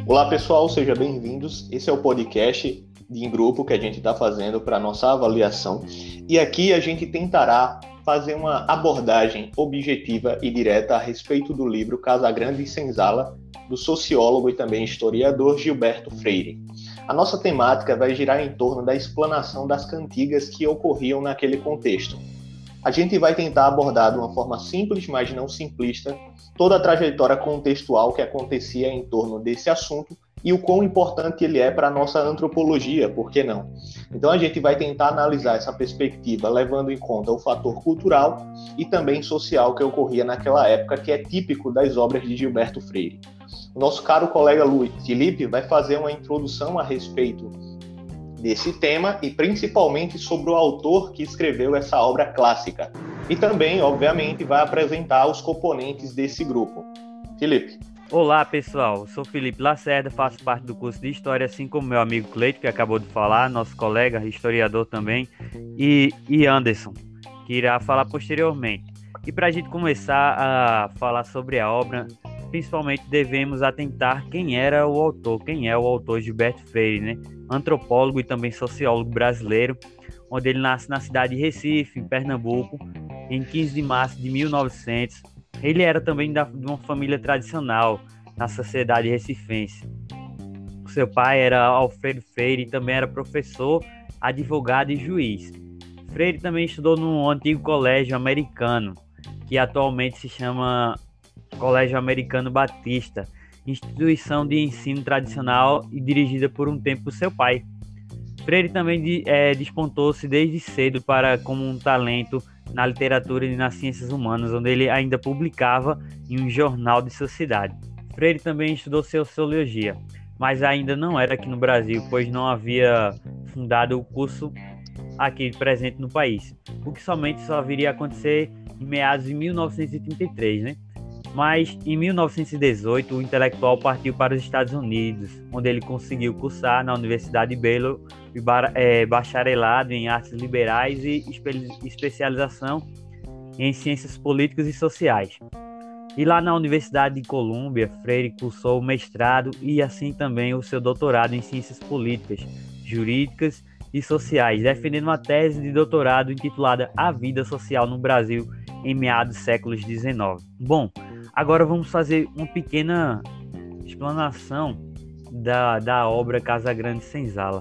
Olá pessoal, sejam bem-vindos. Esse é o podcast em grupo que a gente está fazendo para a nossa avaliação. E aqui a gente tentará fazer uma abordagem objetiva e direta a respeito do livro Casagrande e Senzala, do sociólogo e também historiador Gilberto Freire. A nossa temática vai girar em torno da explanação das cantigas que ocorriam naquele contexto. A gente vai tentar abordar de uma forma simples, mas não simplista, toda a trajetória contextual que acontecia em torno desse assunto e o quão importante ele é para a nossa antropologia, por que não? Então a gente vai tentar analisar essa perspectiva levando em conta o fator cultural e também social que ocorria naquela época, que é típico das obras de Gilberto Freire. O nosso caro colega Luiz Felipe vai fazer uma introdução a respeito desse tema e principalmente sobre o autor que escreveu essa obra clássica. E também, obviamente, vai apresentar os componentes desse grupo. Felipe. Olá, pessoal. Eu sou Felipe Lacerda, faço parte do curso de História, assim como meu amigo Cleito, que acabou de falar, nosso colega, historiador também, e Anderson, que irá falar posteriormente. E para a gente começar a falar sobre a obra, principalmente devemos atentar quem é o autor Gilberto Freire, né? Antropólogo e também sociólogo brasileiro, onde ele nasce na cidade de Recife, em Pernambuco, em 15 de março de 1900. Ele era também de uma família tradicional na sociedade recifense. O seu pai era Alfredo Freire e também era professor, advogado e juiz. Freire também estudou no antigo colégio americano, que atualmente se chama Colégio Americano Batista, instituição de ensino tradicional e dirigida por um tempo por seu pai. Freire também despontou-se desde cedo como um talento na literatura e nas ciências humanas, onde ele ainda publicava em um jornal de sua cidade. Freire também estudou sociologia, mas ainda não era aqui no Brasil, pois não havia fundado o curso aqui presente no país, o que somente só viria a acontecer em meados de 1933, né? Mas, em 1918, o intelectual partiu para os Estados Unidos, onde ele conseguiu cursar na Universidade de Baylor bacharelado em artes liberais e especialização em ciências políticas e sociais. E lá na Universidade de Colômbia, Freire cursou o mestrado e assim também o seu doutorado em ciências políticas, jurídicas e sociais, defendendo uma tese de doutorado intitulada A Vida Social no Brasil em meados do século XIX. Bom, agora vamos fazer uma pequena explanação da obra Casagrande e Senzala.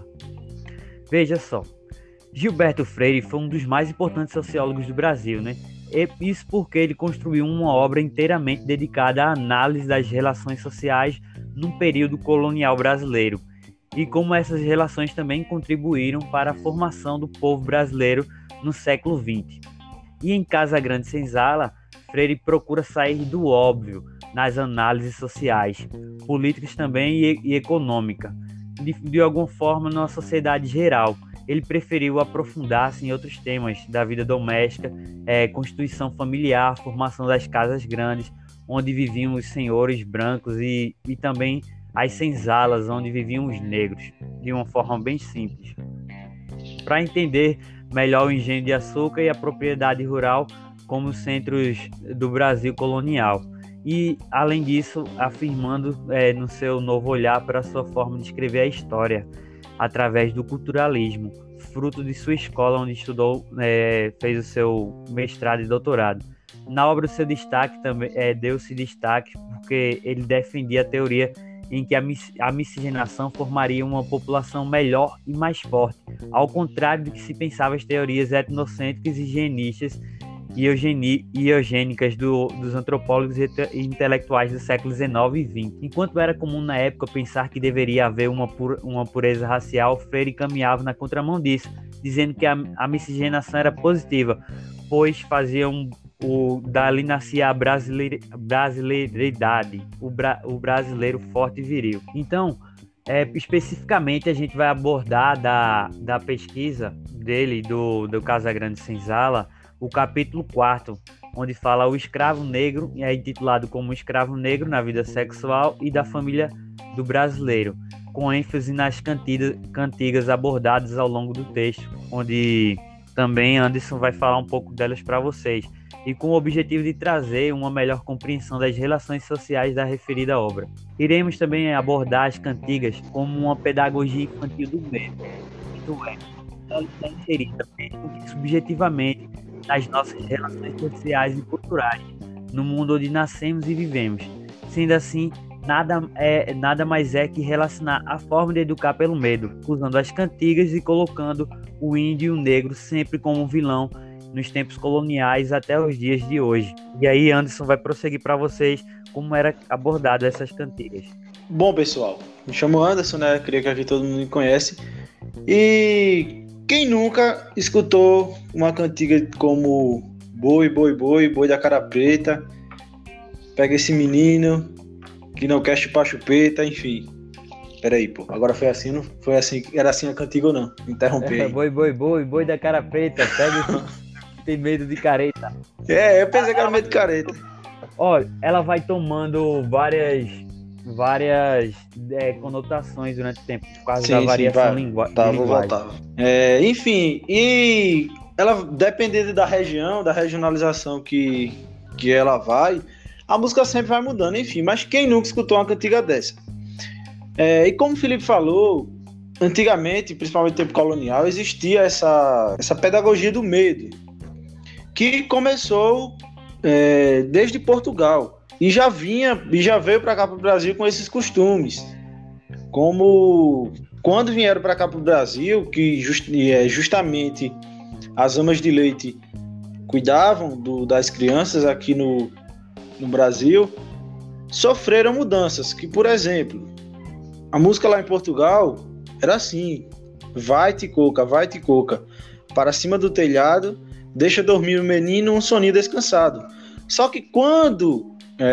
Veja só, Gilberto Freire foi um dos mais importantes sociólogos do Brasil, né? Isso porque ele construiu uma obra inteiramente dedicada à análise das relações sociais num período colonial brasileiro e como essas relações também contribuíram para a formação do povo brasileiro no século XX. E em Casagrande e Senzala, Freire procura sair do óbvio nas análises sociais, políticas também e econômica, de alguma forma numa sociedade geral. Ele preferiu aprofundar-se em outros temas da vida doméstica, constituição familiar, formação das casas grandes, onde viviam os senhores brancos e também as senzalas, onde viviam os negros, de uma forma bem simples. Para entender melhor o engenho de açúcar e a propriedade rural como centros do Brasil colonial. E, além disso, afirmando no seu novo olhar para a sua forma de escrever a história, através do culturalismo, fruto de sua escola, onde estudou, fez o seu mestrado e doutorado. Na obra, seu destaque também deu-se destaque porque ele defendia a teoria em que a miscigenação formaria uma população melhor e mais forte, ao contrário do que se pensava as teorias etnocêntricas e higienistas e eugênicas dos antropólogos e intelectuais do século XIX e XX. Enquanto era comum na época pensar que deveria haver uma pureza racial, Freire caminhava na contramão disso, dizendo que a miscigenação era positiva, pois dali nascia a brasileiridade, o brasileiro forte e viril. Então, especificamente a gente vai abordar da pesquisa dele, do Casagrande e Senzala, o capítulo 4, onde fala o escravo negro, e é intitulado como Escravo Negro na Vida Sexual e da Família do Brasileiro, com ênfase nas cantigas abordadas ao longo do texto, onde também Anderson vai falar um pouco delas para vocês, e com o objetivo de trazer uma melhor compreensão das relações sociais da referida obra. Iremos também abordar as cantigas como uma pedagogia infantil do medo, isto é, ela está inserida mesmo que subjetivamente nas nossas relações sociais e culturais, no mundo onde nascemos e vivemos. Sendo assim, nada mais é que relacionar a forma de educar pelo medo, usando as cantigas e colocando o índio e o negro sempre como vilão nos tempos coloniais até os dias de hoje. E aí Anderson vai prosseguir para vocês como era abordado essas cantigas. Bom, pessoal, me chamo Anderson, né? Creio que aqui todo mundo me conhece. E quem nunca escutou uma cantiga como boi, boi, boi, boi da cara preta, pega esse menino que não quer chupar chupeta, enfim. Peraí, pô, agora foi assim, não foi assim, era assim a cantiga ou não? Me interrompi aí. Boi, boi, boi, boi da cara preta, pega esse... tem medo de careta. Eu pensei que era medo de careta. Olha, ela vai tomando várias conotações durante o tempo, por causa da variação de linguagem. Voltava. Enfim, e ela, dependendo da região, da regionalização que ela vai, a música sempre vai mudando, enfim. Mas quem nunca escutou uma cantiga dessa? E como o Felipe falou, antigamente, principalmente no tempo colonial, existia essa pedagogia do medo, que começou desde Portugal e já veio para cá para o Brasil com esses costumes. Como quando vieram para cá para o Brasil, que justamente as amas de leite cuidavam das crianças aqui no Brasil, sofreram mudanças, que, por exemplo, a música lá em Portugal era assim: vai-te coca, para cima do telhado, deixa dormir o menino, um soninho descansado. Só que quando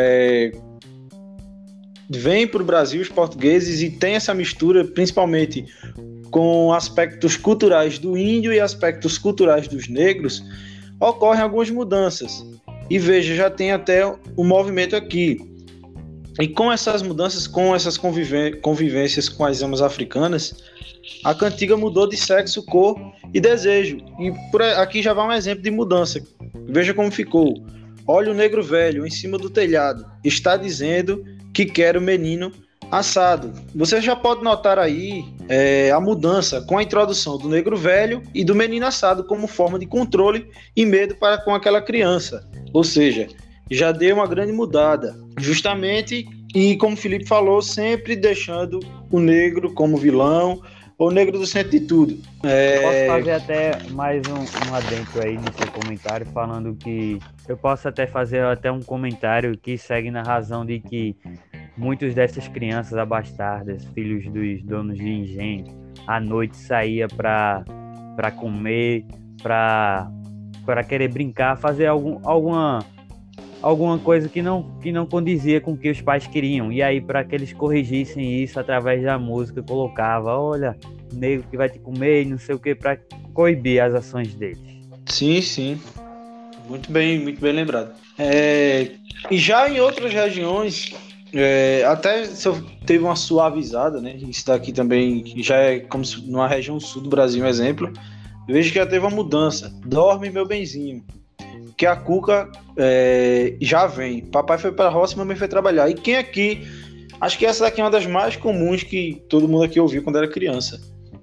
vem para o Brasil os portugueses e tem essa mistura, principalmente com aspectos culturais do índio e aspectos culturais dos negros, ocorrem algumas mudanças. E veja, já tem até um movimento aqui. E com essas mudanças, com essas convivências com as amas africanas, a cantiga mudou de sexo, cor e desejo. E aqui já vai um exemplo de mudança. Veja como ficou. Olha o negro velho em cima do telhado, está dizendo que quer o menino assado. Você já pode notar aí a mudança com a introdução do negro velho e do menino assado como forma de controle e medo para com aquela criança. Ou seja, já deu uma grande mudada. Justamente, e como o Felipe falou, sempre deixando o negro como vilão, ou negro do centro de tudo. Posso fazer até mais um adentro aí no seu comentário, falando que eu posso até fazer um comentário que segue na razão de que muitas dessas crianças abastardas, filhos dos donos de engenho, à noite saía para comer, para querer brincar, fazer alguma coisa que não condizia com o que os pais queriam. E aí, para que eles corrigissem isso através da música, colocava: olha, negro que vai te comer e não sei o que, para coibir as ações deles. Sim. Muito bem lembrado. E já em outras regiões, até se eu teve uma suavizada, né? Isso daqui também já é como se numa região sul do Brasil, um exemplo. Eu vejo que já teve uma mudança. Dorme, meu benzinho. Que a cuca já vem. Papai foi para a roça, mamãe foi trabalhar. E quem aqui... Acho que essa daqui é uma das mais comuns que todo mundo aqui ouviu quando era criança.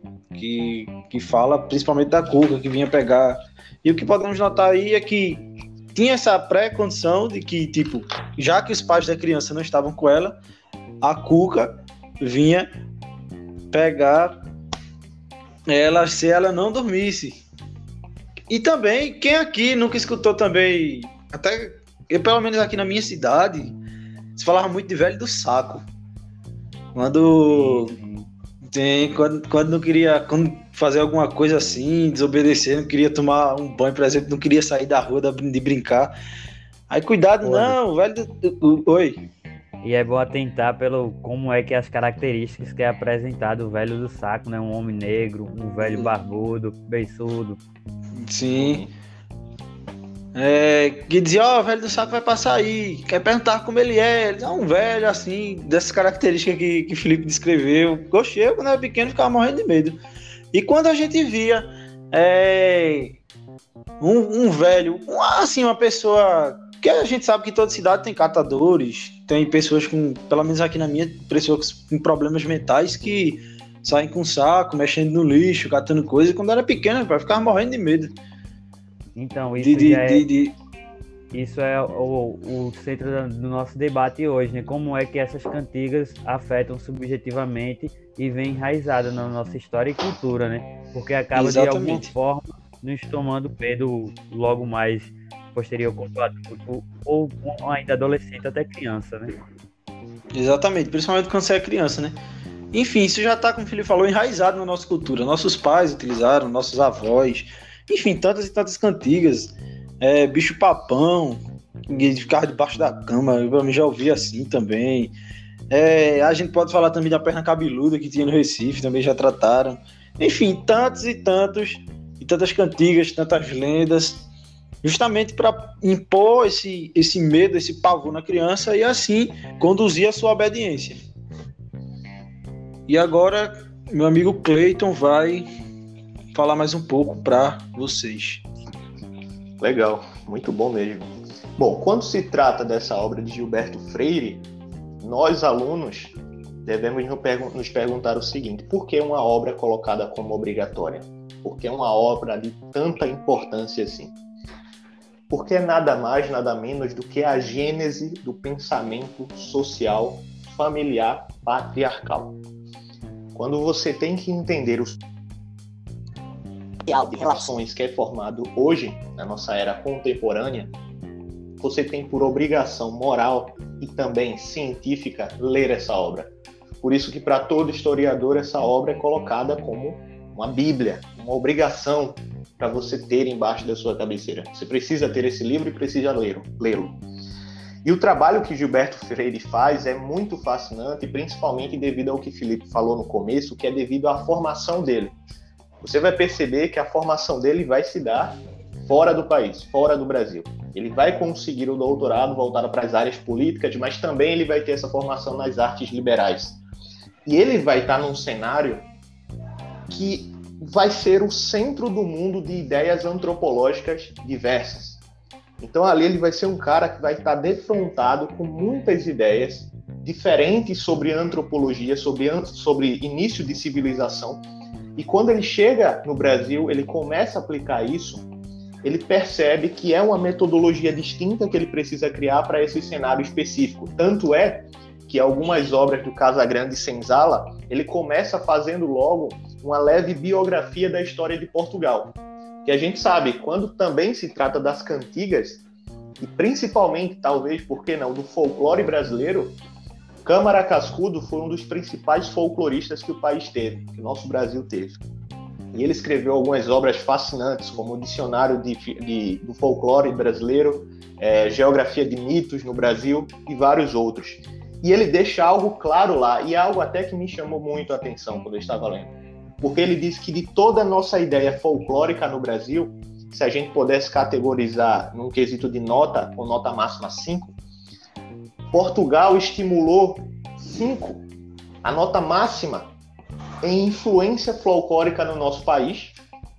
Que fala principalmente da cuca, que vinha pegar. E o que podemos notar aí é que tinha essa pré-condição de que, tipo, já que os pais da criança não estavam com ela, a cuca vinha pegar ela se ela não dormisse. E também, quem aqui nunca escutou também, até pelo menos aqui na minha cidade, se falava muito de velho do saco. Quando não queria fazer alguma coisa assim, desobedecer, não queria tomar um banho, por exemplo, não queria sair da rua de brincar. Aí cuidado, não, velho do... Oi. E é bom atentar pelo como é que as características que é apresentado o velho do saco, né? Um homem negro, um velho barbudo, beiçudo. Sim. Que dizia, o velho do saco vai passar aí, quer perguntar como ele é. Ele é um velho assim, dessas características que o Felipe descreveu. Gostei, quando era pequeno ficava morrendo de medo. E quando a gente via um velho, assim, uma pessoa... Porque a gente sabe que toda cidade tem catadores, tem pessoas com, pelo menos aqui na minha, pessoas com problemas mentais que saem com saco, mexendo no lixo, catando coisa, e quando era pequeno, pai, ficava morrendo de medo. Então, isso isso é o centro do nosso debate hoje, né? Como é que essas cantigas afetam subjetivamente e vem enraizada na nossa história e cultura, né? Porque acaba Exatamente. de alguma forma nos tomando medo logo mais posterior como adulto ou ainda adolescente até criança, né? Exatamente, principalmente quando você é criança, né? Enfim, isso já está, como o Felipe falou, enraizado na nossa cultura. Nossos pais utilizaram, nossos avós, enfim, tantas e tantas cantigas. Bicho papão, ninguém ficava debaixo da cama, eu pra mim já ouvi assim também. A gente pode falar também da perna cabeluda que tinha no Recife, também já trataram. Enfim, tantos e tantas cantigas, tantas lendas, justamente para impor esse medo, esse pavor na criança e assim conduzir a sua obediência. E agora, meu amigo Cleiton vai falar mais um pouco para vocês. Legal, muito bom mesmo. Bom, quando se trata dessa obra de Gilberto Freire, nós alunos devemos nos perguntar o seguinte: por que uma obra colocada como obrigatória? Por que uma obra de tanta importância assim? Porque é nada mais, nada menos do que a gênese do pensamento social, familiar, patriarcal. Quando você tem que entender o de relações que é formado hoje, na nossa era contemporânea, você tem por obrigação moral e também científica ler essa obra. Por isso que para todo historiador essa obra é colocada como uma bíblia, uma obrigação para você ter embaixo da sua cabeceira. Você precisa ter esse livro e precisa lê-lo. E o trabalho que Gilberto Freire faz é muito fascinante, principalmente devido ao que Felipe falou no começo, que é devido à formação dele. Você vai perceber que a formação dele vai se dar fora do país, fora do Brasil. Ele vai conseguir o doutorado voltado para as áreas políticas, mas também ele vai ter essa formação nas artes liberais. E ele vai estar num cenário que vai ser o centro do mundo de ideias antropológicas diversas. Então ali ele vai ser um cara que vai estar defrontado com muitas ideias diferentes sobre antropologia, sobre início de civilização. E quando ele chega no Brasil, ele começa a aplicar isso, ele percebe que é uma metodologia distinta que ele precisa criar para esse cenário específico. Tanto é que algumas obras do Casagrande Senzala, ele começa fazendo logo uma leve biografia da história de Portugal. Que a gente sabe, quando também se trata das cantigas, e principalmente, talvez, por que não, do folclore brasileiro, Câmara Cascudo foi um dos principais folcloristas que o país teve, que o nosso Brasil teve. E ele escreveu algumas obras fascinantes, como o Dicionário do Folclore Brasileiro, Geografia de Mitos no Brasil e vários outros. E ele deixa algo claro lá, e algo até que me chamou muito a atenção quando eu estava lendo. Porque ele diz que de toda a nossa ideia folclórica no Brasil, se a gente pudesse categorizar num quesito de nota, com nota máxima 5, Portugal estimulou 5, a nota máxima em influência folclórica no nosso país.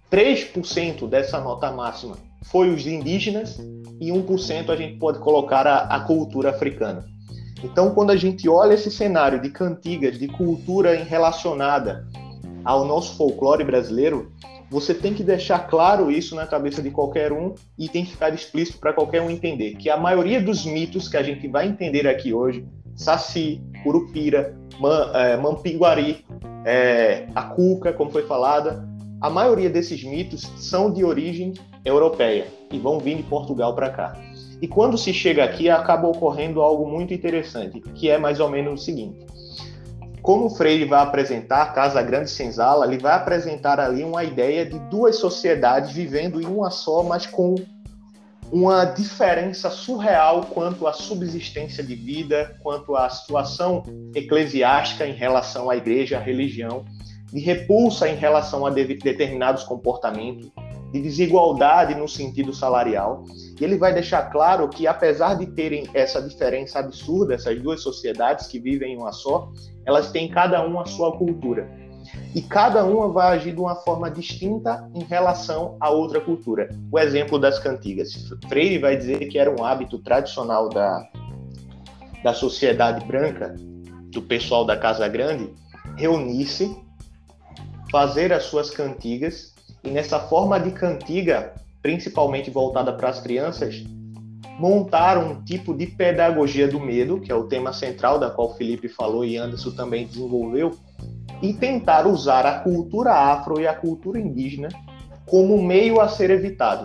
3% dessa nota máxima foi os indígenas e 1% a gente pode colocar a cultura africana. Então, quando a gente olha esse cenário de cantigas, de cultura relacionada ao nosso folclore brasileiro, você tem que deixar claro isso na cabeça de qualquer um e tem que ficar explícito para qualquer um entender que a maioria dos mitos que a gente vai entender aqui hoje, Saci, Curupira, Mampiguari, a Cuca, como foi falada, a maioria desses mitos são de origem europeia e vão vir de Portugal para cá. E quando se chega aqui, acaba ocorrendo algo muito interessante, que é mais ou menos o seguinte. Como o Freire vai apresentar, Casagrande Senzala, ele vai apresentar ali uma ideia de duas sociedades vivendo em uma só, mas com uma diferença surreal quanto à subsistência de vida, quanto à situação eclesiástica em relação à igreja, à religião, de repulsa em relação a determinados comportamentos, de desigualdade no sentido salarial. E ele vai deixar claro que, apesar de terem essa diferença absurda, essas duas sociedades que vivem em uma só, elas têm cada uma a sua cultura. e cada uma vai agir de uma forma distinta em relação a outra cultura. O exemplo das cantigas. Freire vai dizer que era um hábito tradicional da sociedade branca, do pessoal da Casa Grande, reunir-se, fazer as suas cantigas, e nessa forma de cantiga, principalmente voltada para as crianças, montar um tipo de pedagogia do medo, que é o tema central da qual o Felipe falou e Anderson também desenvolveu, e tentar usar a cultura afro e a cultura indígena como meio a ser evitado.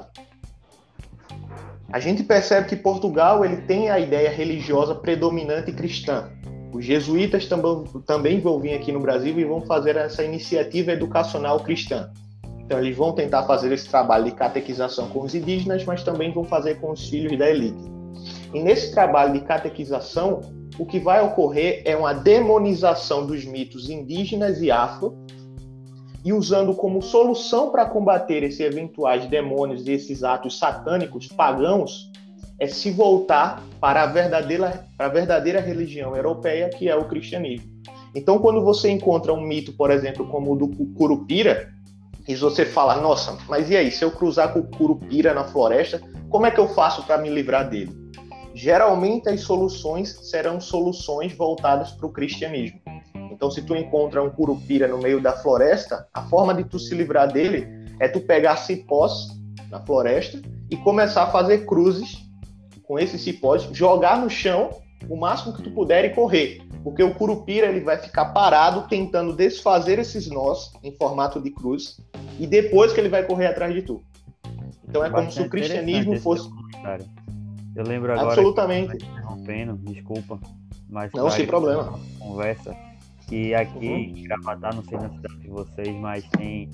A gente percebe que Portugal ele tem a ideia religiosa predominante cristã. Os jesuítas também vão vir aqui no Brasil e vão fazer essa iniciativa educacional cristã. Então, eles vão tentar fazer esse trabalho de catequização com os indígenas, mas também vão fazer com os filhos da elite. E nesse trabalho de catequização, o que vai ocorrer é uma demonização dos mitos indígenas e afro, e usando como solução para combater esses eventuais demônios e esses atos satânicos pagãos, é se voltar para a verdadeira religião europeia, que é o cristianismo. Então, quando você encontra um mito, por exemplo, como o do Curupira, e você fala, nossa, mas e aí, se eu cruzar com o Curupira na floresta, como é que eu faço para me livrar dele? Geralmente as soluções serão soluções voltadas para o cristianismo. Então, se tu encontra um Curupira no meio da floresta, a forma de tu se livrar dele é tu pegar cipós na floresta e começar a fazer cruzes com esses cipós, jogar no chão o máximo que tu puder e correr. Porque o Curupira ele vai ficar parado tentando desfazer esses nós em formato de cruz e depois que ele vai correr atrás de tu. Então é como se o cristianismo fosse... Eu lembro agora... Absolutamente. Interrompendo, desculpa. Mas não, sem problema. Conversa que aqui em Gravatá, não sei na cidade de vocês, mas tem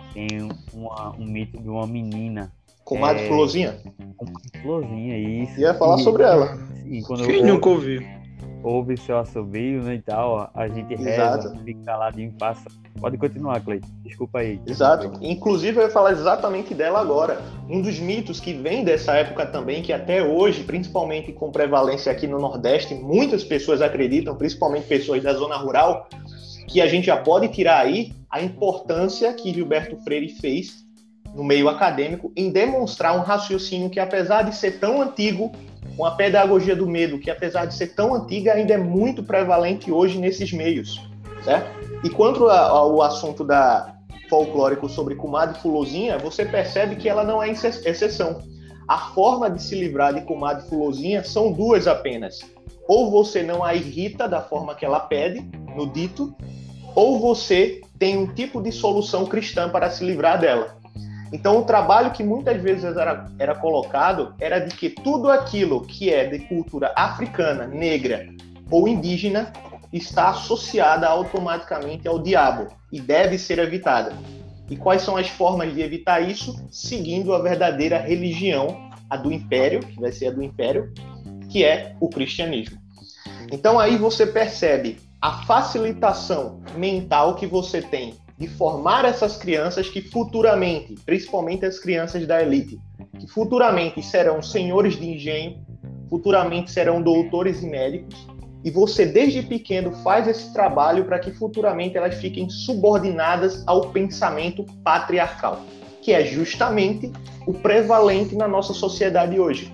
um mito de uma menina. Comadre Florzinha? Comadre Florzinha, isso. Ia falar sobre ela. E quando quem nunca ouviu? Ouve seu assobio, né, e tal, a gente reza, fica caladinho, passa. Pode continuar, Cleiton. Desculpa aí. Exato. Inclusive, eu ia falar exatamente dela agora. Um dos mitos que vem dessa época também, que até hoje, principalmente com prevalência aqui no Nordeste, muitas pessoas acreditam, principalmente pessoas da zona rural, que a gente já pode tirar aí a importância que Gilberto Freire fez no meio acadêmico em demonstrar um raciocínio que, apesar de ser tão antigo, uma pedagogia do medo que, apesar de ser tão antiga, ainda é muito prevalente hoje nesses meios, certo? E quanto ao assunto da folclórico sobre Comadre Fulozinha, você percebe que ela não é exceção. A forma de se livrar de Comadre Fulozinha são duas apenas. Ou você não a irrita da forma que ela pede, no dito, ou você tem um tipo de solução cristã para se livrar dela. Então, o trabalho que muitas vezes era colocado era de que tudo aquilo que é de cultura africana, negra ou indígena está associada automaticamente ao diabo e deve ser evitada. E quais são as formas de evitar isso? Seguindo a verdadeira religião, a do Império, que vai ser a do Império, que é o cristianismo. Então, aí você percebe a facilitação mental que você tem de formar essas crianças que futuramente, principalmente as crianças da elite, que futuramente serão senhores de engenho, futuramente serão doutores e médicos, e você desde pequeno faz esse trabalho para que futuramente elas fiquem subordinadas ao pensamento patriarcal, que é justamente o prevalente na nossa sociedade hoje.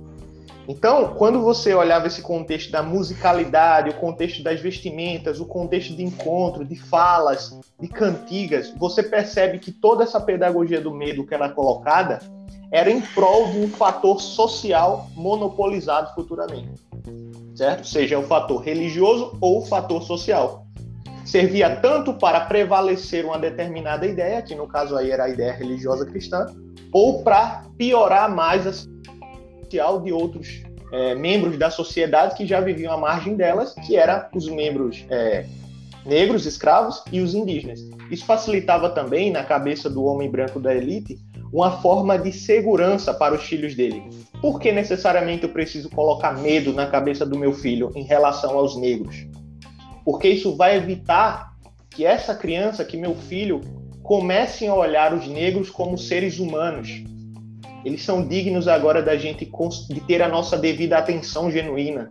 Então, quando você olhava esse contexto da musicalidade, o contexto das vestimentas, o contexto de encontro, de falas, de cantigas, você percebe que toda essa pedagogia do medo que era colocada era em prol de um fator social monopolizado futuramente, certo? Seja o fator religioso ou o fator social. Servia tanto para prevalecer uma determinada ideia, que no caso aí era a ideia religiosa cristã, ou para piorar mais a social de outros membros da sociedade que já viviam à margem delas, que eram os membros negros, escravos e os indígenas. Isso facilitava também, na cabeça do homem branco da elite, uma forma de segurança para os filhos dele. Por que necessariamente eu preciso colocar medo na cabeça do meu filho em relação aos negros? Porque isso vai evitar que essa criança, que meu filho, comecem a olhar os negros como seres humanos. Eles são dignos agora da gente de ter a nossa devida atenção genuína.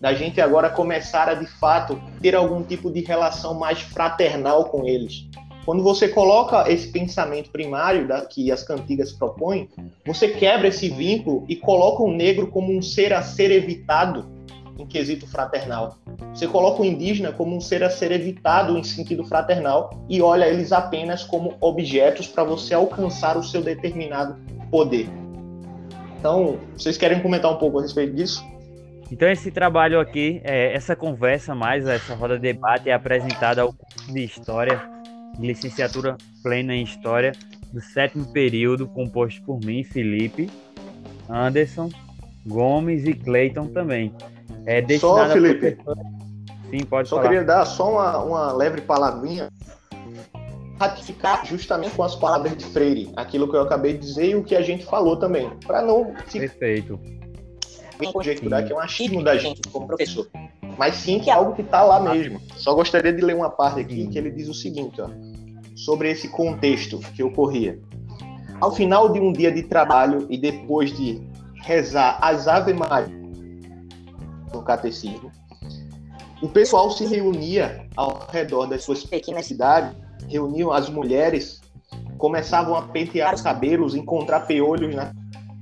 da gente agora começar a, de fato, ter algum tipo de relação mais fraternal com eles. Quando você coloca esse pensamento primário que as cantigas propõem, você quebra esse vínculo e coloca o negro como um ser a ser evitado em quesito fraternal. Você coloca o indígena como um ser a ser evitado em sentido fraternal e olha eles apenas como objetos para você alcançar o seu determinado poder. Então, vocês querem comentar um pouco a respeito disso? Então, esse trabalho aqui, essa conversa mais, essa roda de debate é apresentada ao curso de História, de licenciatura plena em História, do 7º período, composto por mim, Felipe, Anderson, Gomes e Cleiton também. Só, Felipe, sim, pode só falar. Queria dar só uma leve palavrinha, ratificar justamente com as palavras de Freire, aquilo que eu acabei de dizer e o que a gente falou também, para não Perfeito. conjecturar que é um achismo da gente como professor, mas sim que é algo que está lá mesmo. Só gostaria de ler uma parte aqui que ele diz o seguinte, ó, sobre esse contexto que ocorria. Ao final de um dia de trabalho e depois de rezar as Ave Maria no catecismo, o pessoal se reunia ao redor das suas pequenas cidades, reuniam as mulheres, começavam a pentear os cabelos, encontrar piolhos na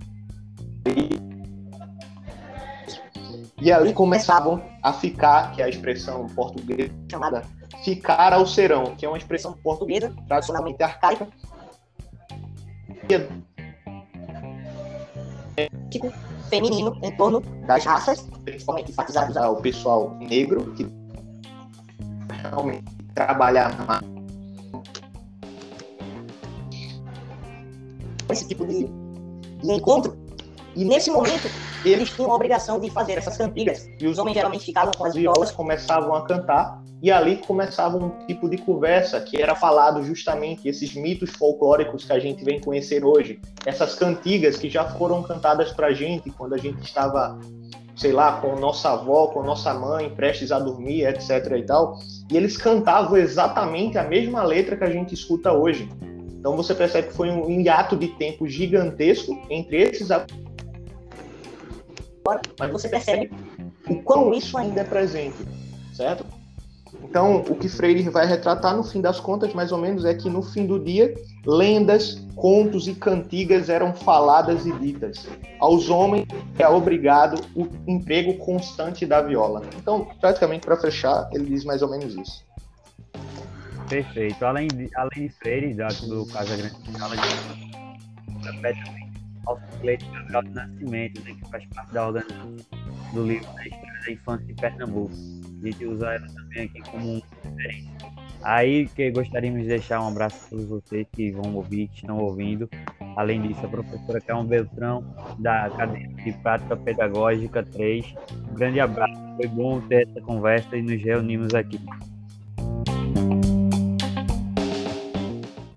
e ali começavam a ficar, que é a expressão portuguesa chamada ficar ao serão, que é uma expressão portuguesa tradicionalmente arcaica, tipo feminino em torno das raças, principalmente enfatizados ao pessoal negro, que realmente trabalhava mais esse tipo de encontro. E nesse momento, eles tinham a obrigação de fazer essas cantigas. E os homens geralmente ficavam com as violas, começavam a cantar, e ali começava um tipo de conversa que era falado justamente esses mitos folclóricos que a gente vem conhecer hoje. Essas cantigas que já foram cantadas pra gente quando a gente estava, sei lá, com nossa avó, com nossa mãe, prestes a dormir, etc. e tal. E eles cantavam exatamente a mesma letra que a gente escuta hoje. Então você percebe que foi um hiato de tempo gigantesco entre esses, mas você percebe o quão isso ainda é presente, certo? Então, o que Freire vai retratar, no fim das contas, mais ou menos, é que no fim do dia, lendas, contos e cantigas eram faladas e ditas. Aos homens é obrigado o emprego constante da viola. Então, praticamente, para fechar, ele diz mais ou menos isso. Perfeito. Além de Freire, do Casa Grande Scala, repete também ao Cleiton Cabral de Nascimento, né, que faz parte da organização do livro da História da Infância em Pernambuco. A gente usa ela também aqui como uma referência. Aí que gostaríamos de deixar um abraço para todos vocês que vão ouvir, que estão ouvindo. Além disso, a professora Carmen Beltrão, da cadeira de Prática Pedagógica 3. Um grande abraço, foi bom ter essa conversa e nos reunimos aqui.